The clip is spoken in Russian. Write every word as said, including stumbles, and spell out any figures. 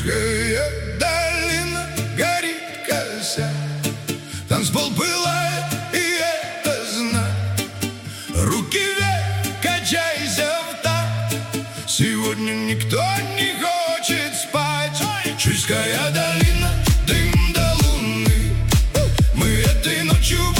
Чуйская долина горит коса, танцпол пылает, и это знак. Руки вверх, качайся в такт. Сегодня никто не хочет спать. Чуйская долина, дым до луны. Мы этой ночью